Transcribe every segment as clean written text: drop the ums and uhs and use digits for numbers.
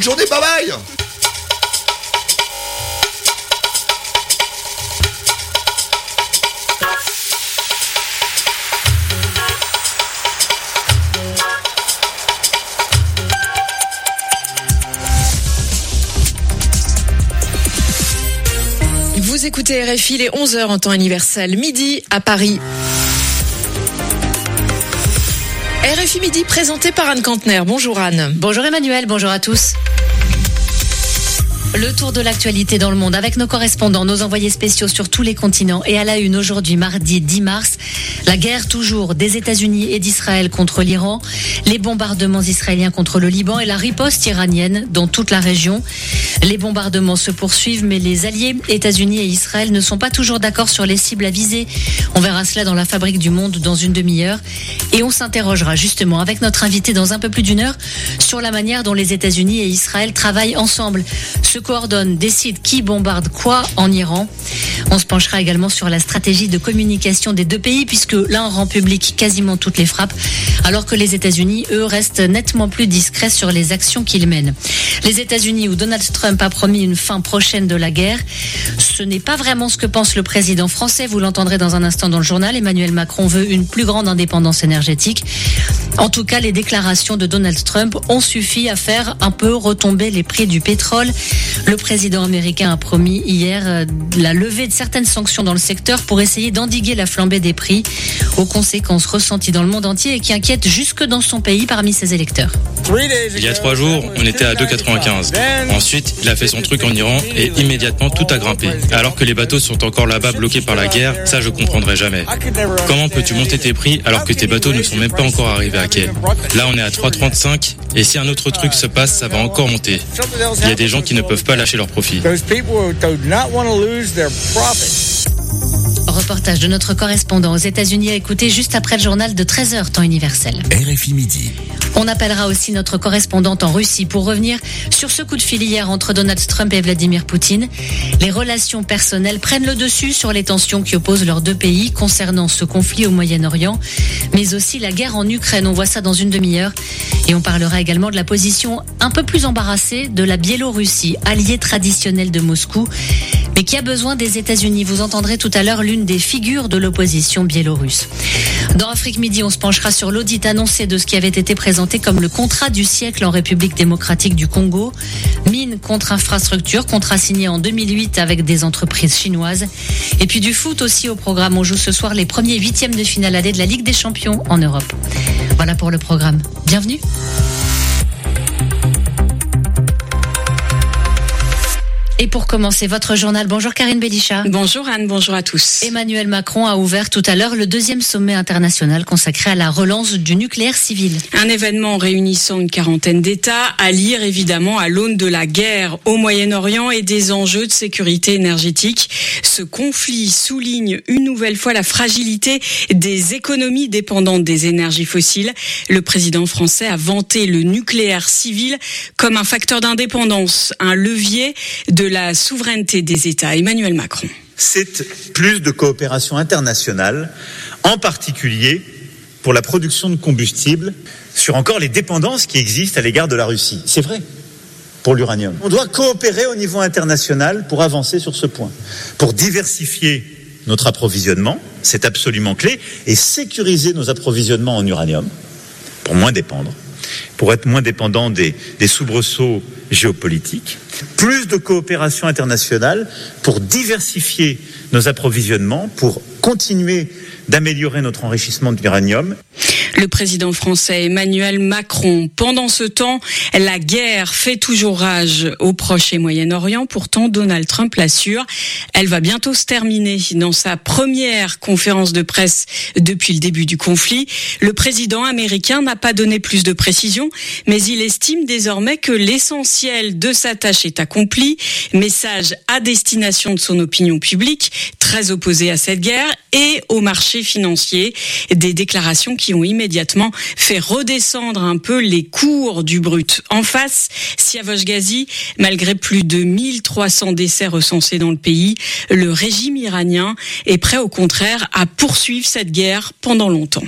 journée, bye bye. Vous écoutez RFI, les 11h en temps universel, midi à Paris. RFI Midi présenté par Anne Kantner. Bonjour Anne. Bonjour Emmanuel, bonjour à tous. Le tour de l'actualité dans le monde avec nos correspondants, nos envoyés spéciaux sur tous les continents. Et à la une aujourd'hui, mardi 10 mars, la guerre toujours des États-Unis et d'Israël contre l'Iran, les bombardements israéliens contre le Liban et la riposte iranienne dans toute la région. Les bombardements se poursuivent, mais les alliés États-Unis et Israël ne sont pas toujours d'accord sur les cibles à viser. On verra cela dans la Fabrique du Monde dans une demi-heure. Et on s'interrogera justement avec notre invité dans un peu plus d'une heure sur la manière dont les États-Unis et Israël travaillent ensemble, se coordonnent, décident qui bombarde quoi en Iran. On se penchera également sur la stratégie de communication des deux pays, puisque l'un rend public quasiment toutes les frappes, alors que les États-Unis, eux, restent nettement plus discrets sur les actions qu'ils mènent. Les États-Unis, où Donald Trump a promis une fin prochaine de la guerre, ce n'est pas vraiment ce que pense le président français. Vous l'entendrez dans un instant dans le journal. Emmanuel Macron veut une plus grande indépendance énergétique. En tout cas, les déclarations de Donald Trump ont suffi à faire un peu retomber les prix du pétrole. Le président américain a promis hier la levée de certaines sanctions dans le secteur pour essayer d'endiguer la flambée des prix, aux conséquences ressenties dans le monde entier et qui inquiètent jusque dans son pays parmi ses électeurs. Il y a 3 jours, on était à 2,95. Ensuite, il a fait son truc en Iran et immédiatement tout a grimpé. Alors que les bateaux sont encore là-bas bloqués par la guerre, ça je comprendrai jamais. Comment peux-tu monter tes prix alors que tes bateaux ne sont même pas encore arrivés à quai? Là on est à 3,35 et si un autre truc se passe, ça va encore monter. Il y a des gens qui ne peuvent pas lâcher leurs profits. Reportage de notre correspondant aux États-Unis à écouter juste après le journal de 13h, temps universel. RFI Midi. On appellera aussi notre correspondante en Russie pour revenir sur ce coup de fil hier entre Donald Trump et Vladimir Poutine. Les relations personnelles prennent le dessus sur les tensions qui opposent leurs deux pays concernant ce conflit au Moyen-Orient, mais aussi la guerre en Ukraine. On voit ça dans une demi-heure. Et on parlera également de la position un peu plus embarrassée de la Biélorussie, alliée traditionnelle de Moscou, mais qui a besoin des États-Unis. Vous entendrez tout à l'heure l'une des figures de l'opposition biélorusse. Dans Afrique Midi, on se penchera sur l'audit annoncé de ce qui avait été présenté comme le contrat du siècle en République démocratique du Congo. Mine contre infrastructure, contrat signé en 2008 avec des entreprises chinoises. Et puis du foot aussi au programme. On joue ce soir les premiers 8e de finale allée de la Ligue des Champions en Europe. Voilà pour le programme. Bienvenue. Et pour commencer votre journal, bonjour Karine Bélichat. Bonjour Anne, bonjour à tous. Emmanuel Macron a ouvert tout à l'heure le 2e sommet international consacré à la relance du nucléaire civil. Un événement réunissant une quarantaine d'États, à lire évidemment à l'aune de la guerre au Moyen-Orient et des enjeux de sécurité énergétique. Ce conflit souligne une nouvelle fois la fragilité des économies dépendantes des énergies fossiles. Le président français a vanté le nucléaire civil comme un facteur d'indépendance, un levier de la souveraineté des États. Emmanuel Macron. C'est plus de coopération internationale, en particulier pour la production de combustibles, sur encore les dépendances qui existent à l'égard de la Russie. C'est vrai, pour l'uranium. On doit coopérer au niveau international pour avancer sur ce point, pour diversifier notre approvisionnement, c'est absolument clé, et sécuriser nos approvisionnements en uranium, pour moins dépendre, pour être moins dépendant des soubresauts géopolitiques. Plus de coopération internationale pour diversifier nos approvisionnements, pour continuer d'améliorer notre enrichissement d'uranium. Le président français Emmanuel Macron. Pendant ce temps, la guerre fait toujours rage au Proche et Moyen-Orient. Pourtant, Donald Trump l'assure, elle va bientôt se terminer. Dans sa première conférence de presse depuis le début du conflit, le président américain n'a pas donné plus de précisions, mais il estime désormais que l'essentiel de sa tâche est accompli. Message à destination de son opinion publique, très opposée à cette guerre et au marché financier. Des déclarations qui ont immédiatement fait redescendre un peu les cours du brut. En face, Siavash Ghazi, malgré plus de 1300 décès recensés dans le pays, le régime iranien est prêt au contraire à poursuivre cette guerre pendant longtemps.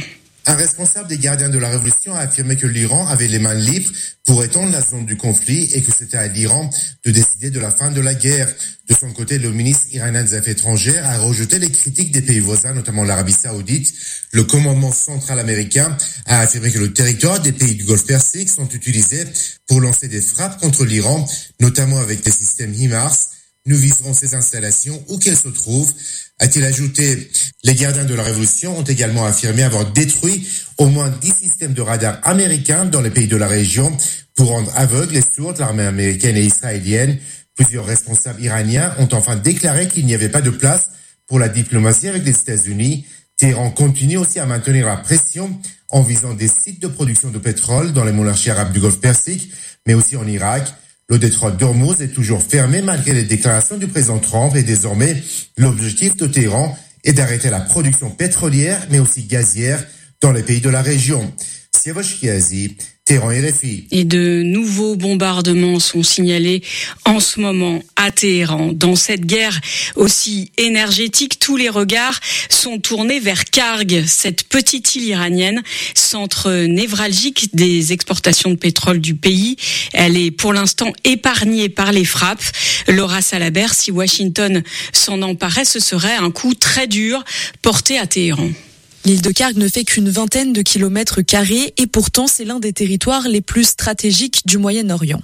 Un responsable des gardiens de la révolution a affirmé que l'Iran avait les mains libres pour étendre la zone du conflit et que c'était à l'Iran de décider de la fin de la guerre. De son côté, le ministre iranien des Affaires étrangères a rejeté les critiques des pays voisins, notamment l'Arabie Saoudite. Le commandement central américain a affirmé que le territoire des pays du Golfe Persique sont utilisés pour lancer des frappes contre l'Iran, notamment avec des systèmes HIMARS. Nous viserons ces installations où qu'elles se trouvent, a-t-il ajouté. Les gardiens de la révolution ont également affirmé avoir détruit au moins 10 systèmes de radar américains dans les pays de la région pour rendre aveugles et sourdes l'armée américaine et israélienne. Plusieurs responsables iraniens ont enfin déclaré qu'il n'y avait pas de place pour la diplomatie avec les États-Unis. Téhéran continue aussi à maintenir la pression en visant des sites de production de pétrole dans les monarchies arabes du Golfe Persique, mais aussi en Irak. Le détroit d'Ormuz est toujours fermé malgré les déclarations du président Trump et désormais, l'objectif de Téhéran est d'arrêter la production pétrolière mais aussi gazière dans les pays de la région. Siavash Kiazi, Téhéran RFI. Et de nouveaux bombardements sont signalés en ce moment à Téhéran. Dans cette guerre aussi énergétique, tous les regards sont tournés vers Karg, cette petite île iranienne, centre névralgique des exportations de pétrole du pays. Elle est pour l'instant épargnée par les frappes. Laura Salabert, si Washington s'en emparait, ce serait un coup très dur porté à Téhéran. L'île de Karg ne fait qu'une vingtaine de kilomètres carrés et pourtant c'est l'un des territoires les plus stratégiques du Moyen-Orient.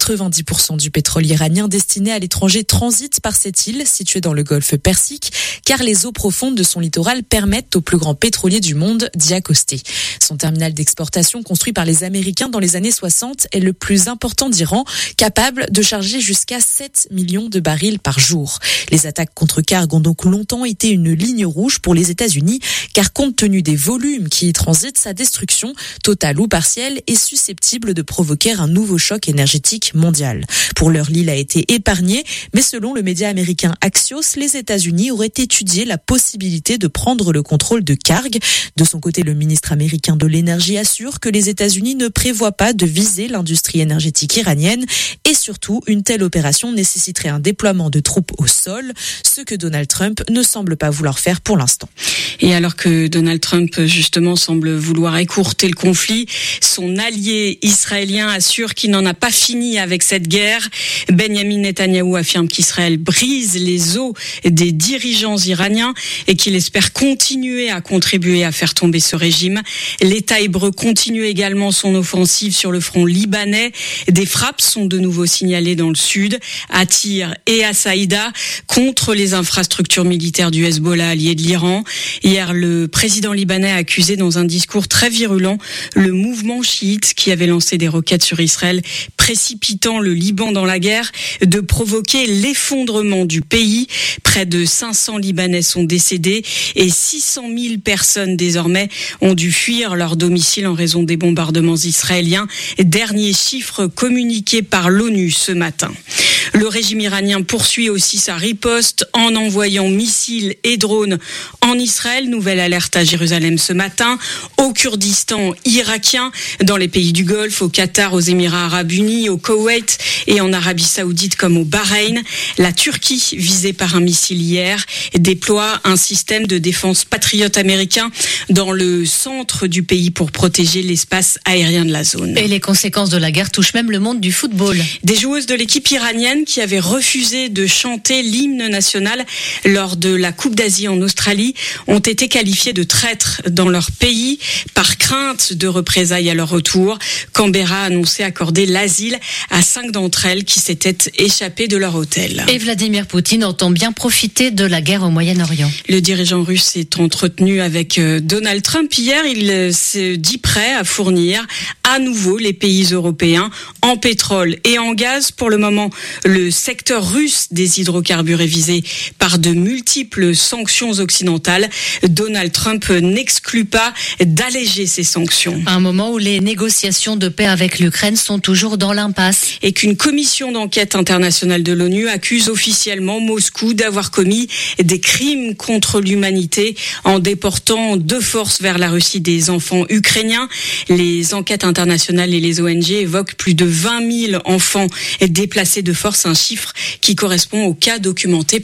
90% du pétrole iranien destiné à l'étranger transite par cette île située dans le golfe Persique car les eaux profondes de son littoral permettent aux plus grands pétroliers du monde d'y accoster. Son terminal d'exportation construit par les Américains dans les années 60 est le plus important d'Iran, capable de charger jusqu'à 7 millions de barils par jour. Les attaques contre Karg ont donc longtemps été une ligne rouge pour les États-Unis car compte tenu des volumes qui y transitent, sa destruction, totale ou partielle, est susceptible de provoquer un nouveau choc énergétique mondial. Pour l'heure, l'île a été épargnée, mais selon le média américain Axios, les États-Unis auraient étudié la possibilité de prendre le contrôle de Karg. De son côté, le ministre américain de l'énergie assure que les États-Unis ne prévoient pas de viser l'industrie énergétique iranienne et surtout, une telle opération nécessiterait un déploiement de troupes au sol, ce que Donald Trump ne semble pas vouloir faire pour l'instant. Et alors que Donald Trump, justement, semble vouloir écourter le conflit, son allié israélien assure qu'il n'en a pas fini avec cette guerre. Benjamin Netanyahou affirme qu'Israël brise les os des dirigeants iraniens et qu'il espère continuer à contribuer à faire tomber ce régime. L'État hébreu continue également son offensive sur le front libanais. Des frappes sont de nouveau signalées dans le sud, à Tyr et à Saïda, contre les infrastructures militaires du Hezbollah allié de l'Iran. Hier, le président libanais a accusé dans un discours très virulent le mouvement chiite qui avait lancé des roquettes sur Israël, précipitant le Liban dans la guerre, de provoquer l'effondrement du pays. Près de 500 Libanais sont décédés et 600 000 personnes désormais ont dû fuir leur domicile en raison des bombardements israéliens. Dernier chiffre communiqué par l'ONU ce matin. Le régime iranien poursuit aussi sa riposte en envoyant missiles et drones en Israël. Nouvelle alerte à Jérusalem ce matin, au Kurdistan irakien, dans les pays du Golfe, au Qatar, aux Émirats arabes unis, au Koweït et en Arabie saoudite comme au Bahreïn. La Turquie, visée par un missile hier, déploie un système de défense patriote américain dans le centre du pays pour protéger l'espace aérien de la zone. Et les conséquences de la guerre touchent même le monde du football. Des joueuses de l'équipe iranienne qui avaient refusé de chanter l'hymne national lors de la Coupe d'Asie en Australie ont été qualifiées de traîtres dans leur pays par crainte de représailles à leur retour. Canberra a annoncé accorder l'asile à 5 d'entre elles qui s'étaient échappées de leur hôtel. Et Vladimir Poutine entend bien profiter de la guerre au Moyen-Orient. Le dirigeant russe s'est entretenu avec Donald Trump hier. Il se dit prêt à fournir à nouveau les pays européens en pétrole et en gaz. Pour le moment, le secteur russe des hydrocarbures est visé par de multiples sanctions occidentales. Donald Trump n'exclut pas d'alléger ces sanctions. À un moment où les négociations de paix avec l'Ukraine sont toujours dans l'impasse. Et qu'une commission d'enquête internationale de l'ONU accuse officiellement Moscou d'avoir commis des crimes contre l'humanité en déportant de force vers la Russie des enfants ukrainiens. Les enquêtes internationales et les ONG évoquent plus de 20 000 enfants déplacés de force, un chiffre qui correspond au cas documenté par Kiev.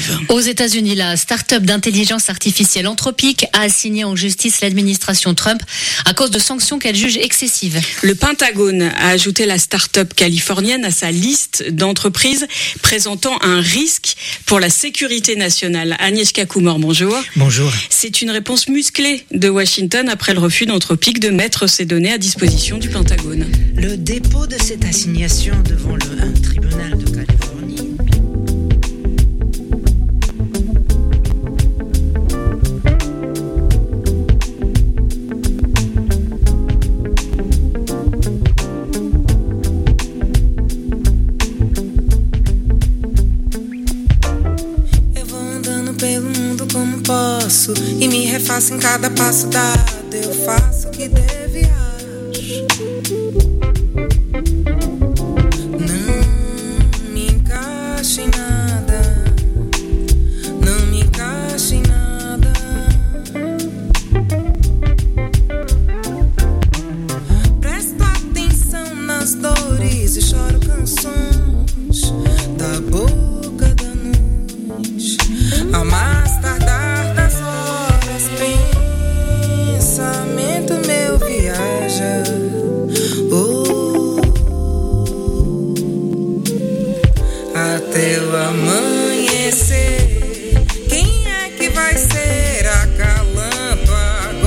grève. Aux États-Unis, la start-up d'intelligence artificielle Anthropic a assigné en justice l'administration Trump à cause de sanctions qu'elle juge excessives. Le Pentagone a ajouté la start-up californienne à sa liste d'entreprises présentant un risque pour la sécurité nationale. Agnieszka Kumor, bonjour. Bonjour. C'est une réponse musclée de Washington après le refus d'Anthropic de mettre ses données à disposition du Pentagone. Le dépôt de cette assignation devant un tribunal de Californie. Eu vou andando pelo mundo como posso e me refaço em cada passo dado. Eu faço o que devo e acho. Não me encaixo em nada. Não me encaixo em nada. Presto atenção nas dores e choro canções da boca da noite. Ao mais tardar das horas, pensamento meu viaja. Até o amanhecer. Quem é que vai ser a calamba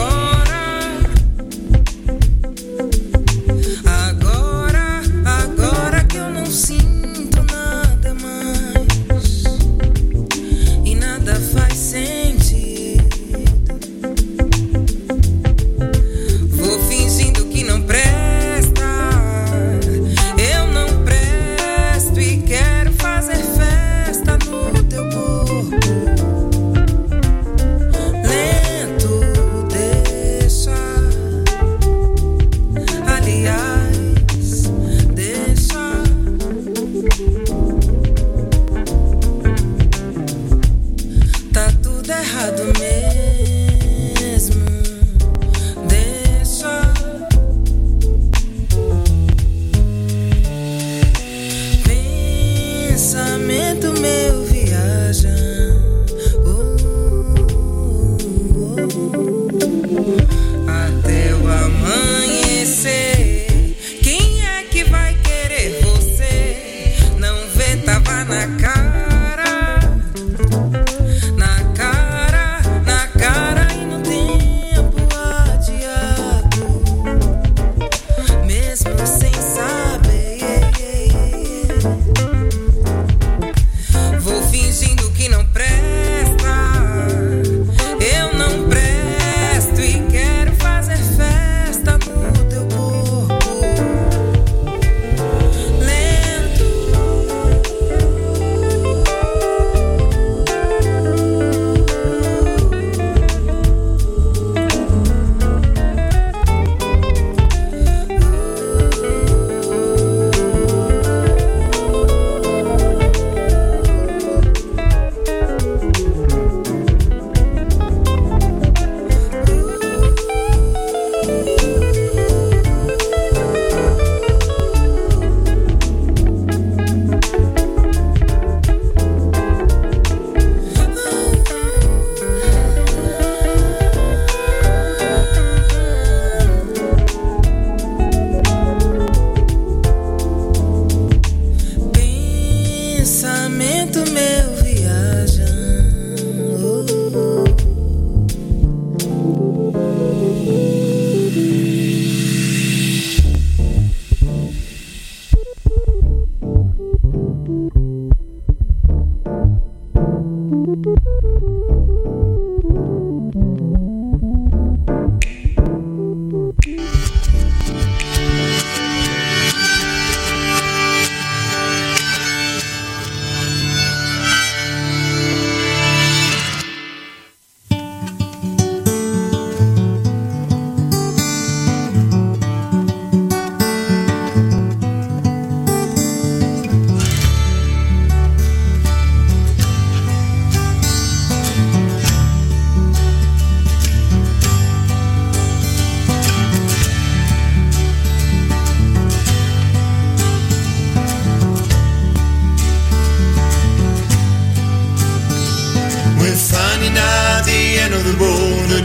agora? Agora que eu não sinto nada mais e nada faz sentido. Vou fingindo que não presta. Eu não presto e quero fazer festa no teu corpo. Lento, deixa. Aliás, deixa. Tá tudo errado mesmo. Deixa. Pensamento meu viaja. Até o amanhecer. Quem é que vai querer você? Não vê, tava na cara. Na cara e no tempo adiado. Mesmo sem saber. Vou fingindo que não presta. Eu não presto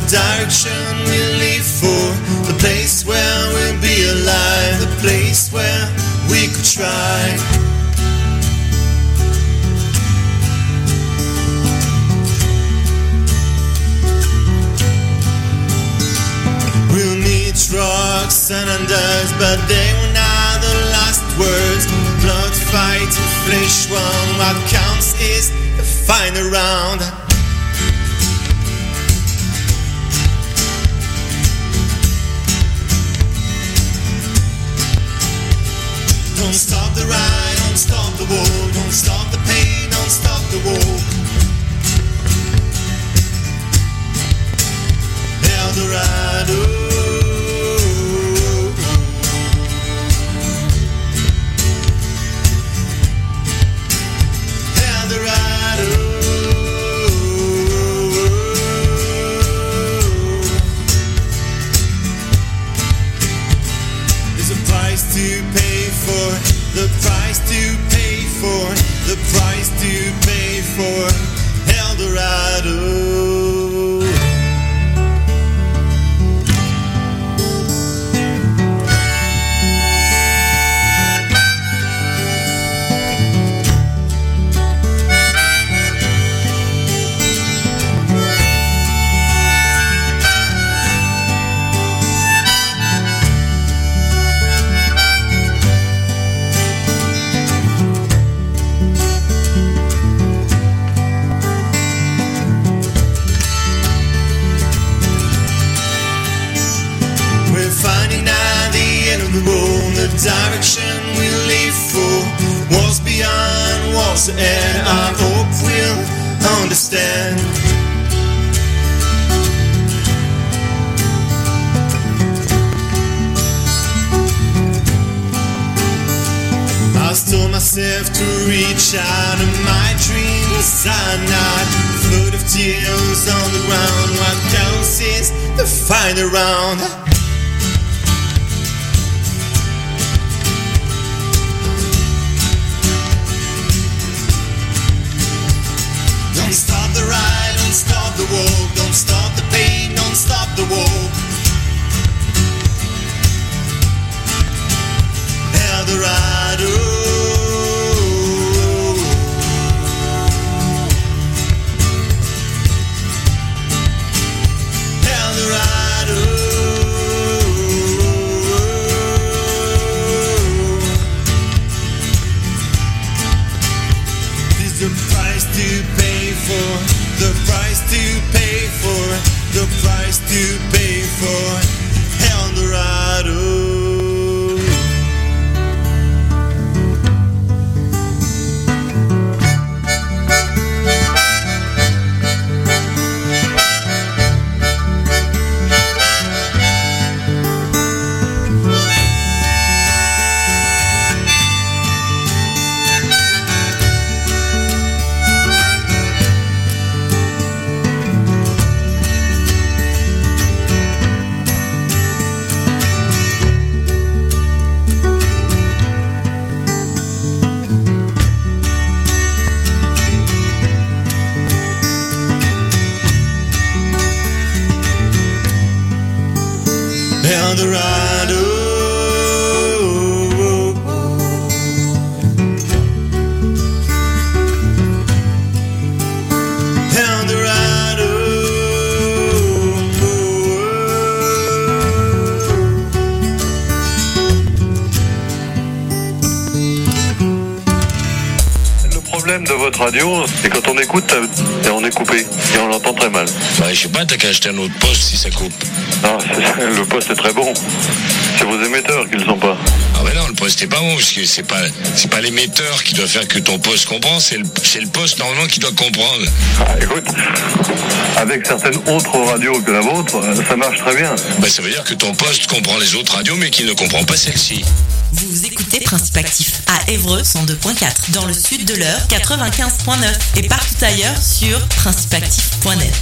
direction we live for, the place where we'll be alive, the place where we could try. We'll need trucks and unders, but they were not the last words. Blood fight, flesh wound, what counts is the final round. Don't stop the ride, don't stop the war, don't stop the pain, don't stop the war. Eldorado. The price to pay for, the price to pay for Eldorado. The direction we live for, walls beyond walls, and I hope we'll understand. I told myself to reach out, and my dreams are not flood of tears on the ground. What counts is the final round. Don't stop the ride, don't stop the walk, don't stop the pain, don't stop the walk. Eldorado. The price to pay for, the price to pay for Eldorado. Eldorado. Eldorado. Le problème de votre radio, c'est quand on écoute et on est coupé et on l'entend très mal. Bah, je sais pas, t'as qu'à acheter un autre poste si ça coupe. Non, le poste est très bon. C'est vos émetteurs qui le sont pas. Ah ouais non, le poste est pas bon, parce que c'est pas l'émetteur qui doit faire que ton poste comprend, c'est le poste normalement qui doit comprendre. Ah, écoute, avec certaines autres radios que la vôtre, ça marche très bien. Bah ça veut dire que ton poste comprend les autres radios, mais qu'il ne comprend pas celle-ci. Vous écoutez Principe Actif à Évreux 102.4, dans le sud de l'Eure 95.9 et partout ailleurs sur principeactif.net.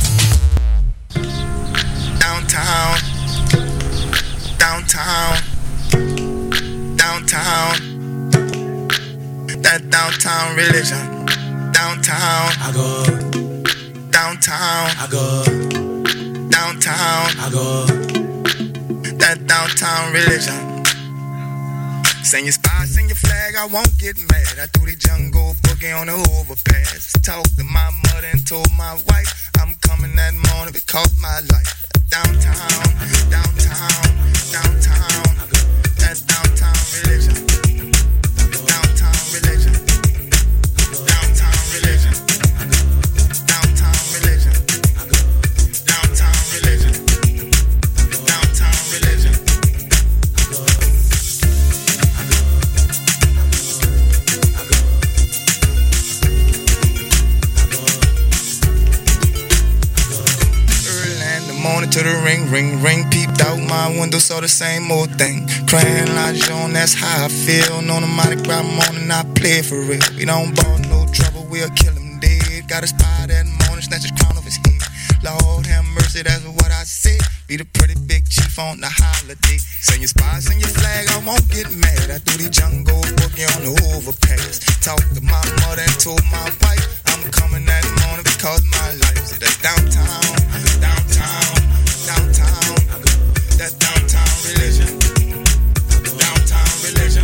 Downtown, that downtown religion. Downtown, I go. Downtown, I go. downtown. I go. That downtown religion. Sing your spot, sing your flag, I won't get mad. I do the jungle boogie on the overpass. Talk to my mother and told my wife I'm coming that morning because my life. Downtown, downtown, downtown. That downtown religion. Downtown religion. Downtown religion. Downtown religion. Downtown religion. Downtown religion. Morning to the ring, ring, ring. Peeped out my window, saw the same old thing. Crying like Jean, that's how I feel. No automatic rap morning, I play for real. We don't ball no trouble, we'll kill him dead. Got a spy that morning, snatch his crown off his head. Lord have mercy, that's what I said. Be the pretty big chief on the holiday. Sing your spy, sing your flag, I won't get mad. I do the jungle boogie on the overpass. Talk to my mother and told my wife I'm coming that morning because my life. See that downtown, downtown, downtown. That downtown religion. Downtown religion.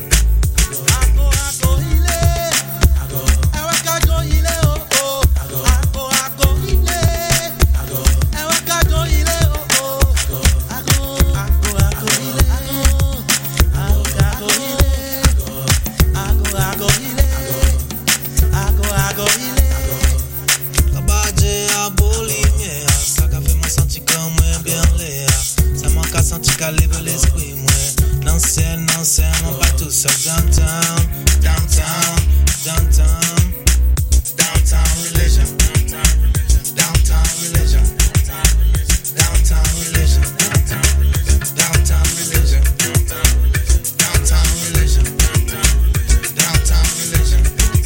Calibre l'esprit, moi. Non, c'est mon pas tout seul. Downtown, downtown, downtown. Downtown religion. Downtown religion. Downtown religion. Downtown religion. Downtown religion. Downtown religion.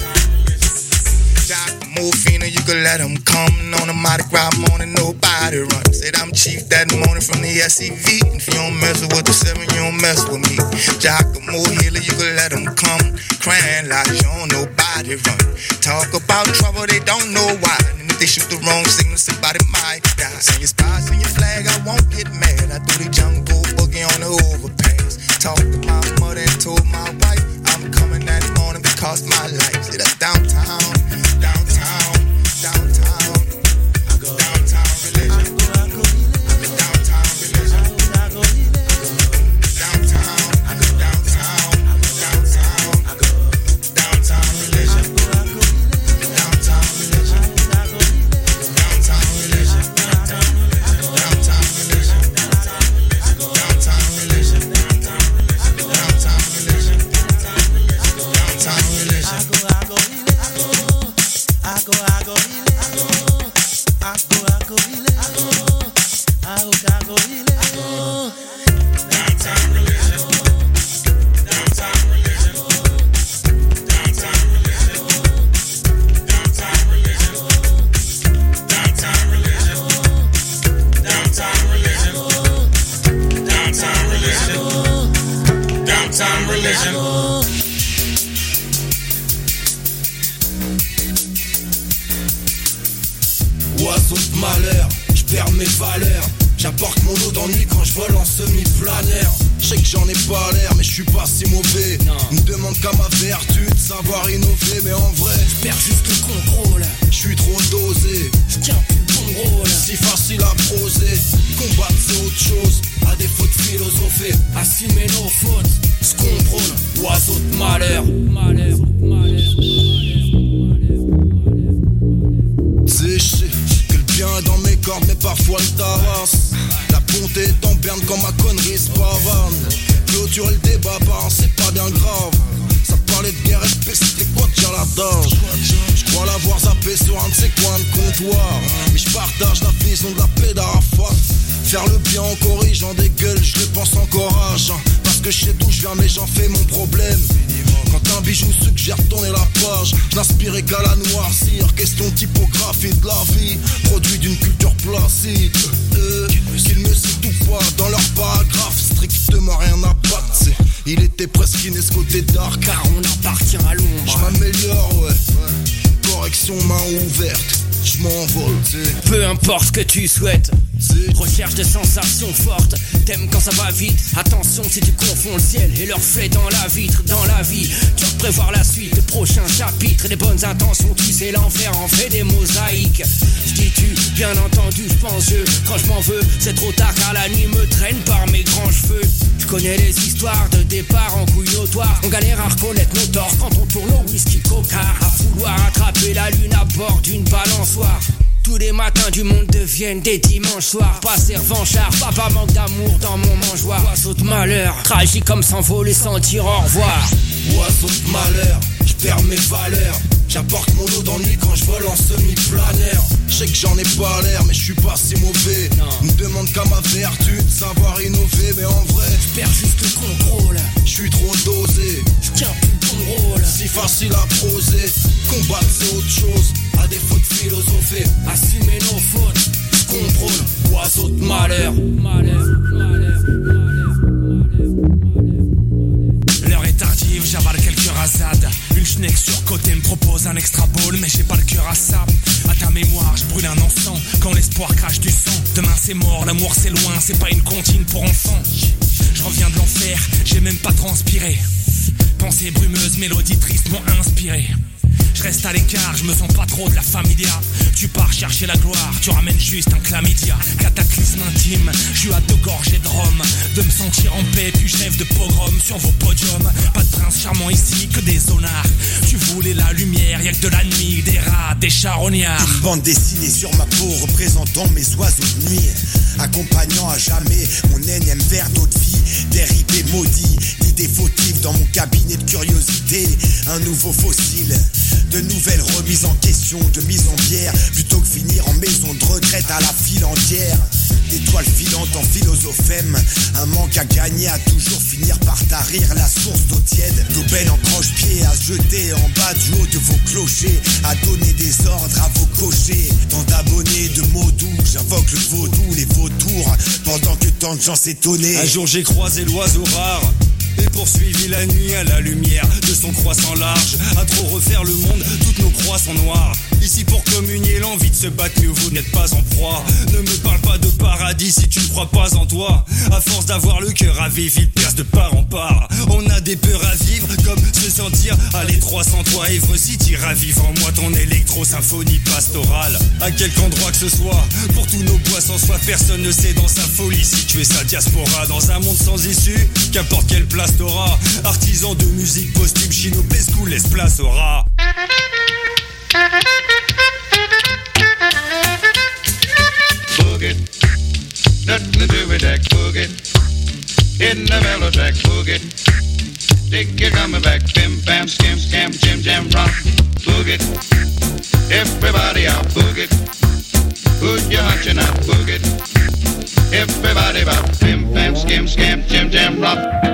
Jack Morphina, you could let him come on a Mardi Gras morning, nobody run. Said I'm chief that morning from the SCV. If you don't mess with the 7, you don't mess with me. Giacomo Healer, you can let him come. Crying like you don't nobody run. Talk about trouble, they don't know why. And if they shoot the wrong signal, somebody might die. Sing your spy, sing your flag, I won't get mad. I do the jungle boogie on the overpass. Talk to my mother and told my wife I'm coming that morning because my life. See that downtown, downtown, downtown. Downtown religion. Downtown religion. Downtown, downtown, downtown. Downtown religion. Downtown religion. Downtown religion. Downtown religion. Downtown religion. Downtown religion. Downtown religion. Downtown religion. Oiseau de malheur, je perds mes valeurs. J'apporte mon lot d'ennui quand je vole en semi-planaire. Je sais que j'en ai pas l'air, mais je suis pas si mauvais. On me demande qu'à ma vertu de savoir innover, mais en vrai, je perds juste le contrôle. Je suis trop dosé, je tiens plus le bon rôle. Si facile à poser, combattre c'est autre chose. À défaut de philosopher, assumer nos fautes. Je contrôle, oiseau de malheur. C'est chier que le bien est dans mes cordes, mais parfois le tabasse. La bonté est en berne quand ma connerie se pavane. Clôturer le débat, bah c'est pas bien grave. Ça parlait de guerre et de paix, c'était quoi de dire l'adage. Je crois l'avoir zappé sur un de ces coins de comptoir. Mais je partage la vision de la paix d'Arafat. Faire le bien en corrigeant des gueules, je le pense encore âge. Parce que je sais d'où je viens mais j'en fais mon problème. Quand un bijou suggère tourner la page, je n'inspirais qu'à la noircir. Question de typographie de la vie, produit d'une culture placide. Qu'ils me citent ou pas dans leur paragraphe, strictement rien à battre. Il était presque inescoté d'art, car on appartient à l'ombre. Je m'améliore, ouais. Correction main ouverte, je m'envole, t'sais. Peu importe ce que tu souhaites, Recherche de sensations fortes, t'aimes quand ça va vite. Attention si tu confonds le ciel et le reflet dans la vitre. Dans la vie, tu peux prévoir la suite, le prochain chapitre. Les bonnes intentions, tu sais l'enfer en fait des mosaïques. Je dis tu, bien entendu, je pense je. Quand je m'en veux, c'est trop tard car la nuit me traîne par mes grands cheveux. Je connais les histoires de départ en couille notoire. On galère à reconnaître nos torts quand on tourne au whisky cocard. À vouloir attraper la lune à bord d'une balançoire. Tous les matins du monde deviennent des dimanches soirs. Passé revanchard, papa manque d'amour dans mon mangeoire. Oiseau de malheur, tragique comme s'envoler sans dire au revoir. Oiseau de malheur, je perds mes valeurs. J'apporte mon lot d'ennui quand je vole en semi-planeur. Je sais que j'en ai pas l'air mais je suis pas si mauvais. On me demande qu'à ma vertu de savoir innover. Mais en vrai, je perds juste le contrôle. Je suis trop dosé, je tiens plus ton rôle. Si facile à poser, combattre c'est autre chose. À défaut de philosopher, assumer nos fautes, contrôle, oiseau de malheur. L'heure est tardive, j'avale quelques rasades. Une schneck surcotée me propose un extra ball, mais j'ai pas le cœur à ça. À ta mémoire, je brûle un encens quand l'espoir crache du sang. Demain c'est mort, l'amour c'est loin, c'est pas une comptine pour enfants. Je reviens de l'enfer, j'ai même pas transpiré. Pensées brumeuses, mélodies tristes m'ont inspiré. Je reste à l'écart, je me sens pas trop de la familia. Tu pars chercher la gloire, tu ramènes juste un chlamydia. Cataclysme intime, je suis à 2 gorgées de rhum. De me sentir en paix, puis je rêve de pogrom sur vos podiums. Pas de prince charmant ici, que des zonards. Tu voulais la lumière, y'a que de la nuit, des rats, des charognards. Une bande dessinée sur ma peau, représentant mes oiseaux de nuit. Accompagnant à jamais mon énième verre d'eau de vie. Des ripés maudits, d'idées fautives dans mon cabinet de curiosité. Un nouveau fossile, de nouvelles remises en question, de mise en bière. Plutôt que finir en maison de retraite à la file entière. D'étoiles filantes en philosophème. Un manque à gagner à toujours finir par tarir la source d'eau tiède. D'aubaine en croche-pied à se jeter en bas du haut de vos clochers. À donner des ordres à vos cochers. Tant d'abonnés de mots doux, j'invoque le vaudou, les vautours. Pendant que tant de gens s'étonnaient. Un jour j'ai croisé l'oiseau rare et poursuivi la nuit à la lumière de son croissant large. À trop refaire le monde, toutes nos croix sont noires. Ici pour communier l'envie de se battre, mieux vous n'êtes pas en proie. Ne me parle pas de paradis si tu ne crois pas en toi. À force d'avoir le cœur à vif, il perce de part en part. On a des peurs à vivre, comme se sentir à l'étroit sans toi. Ivre City ravive en moi ton électro-symphonie pastorale. À quelque endroit que ce soit, pour tous nos bois sans soif, personne ne sait dans sa folie si tu es sa diaspora. Dans un monde sans issue, qu'importe quelle place t'auras. Artisan de musique posthume, Chino Pescou laisse place au rat. Boogie, nothing to do with that boogie. In the melojack boogie, dig you coming back, bim bam skim scam jim jam rock boogie. Everybody out boogie, put your hunching out boogie. Everybody out bim bam skim scam jim jam rock.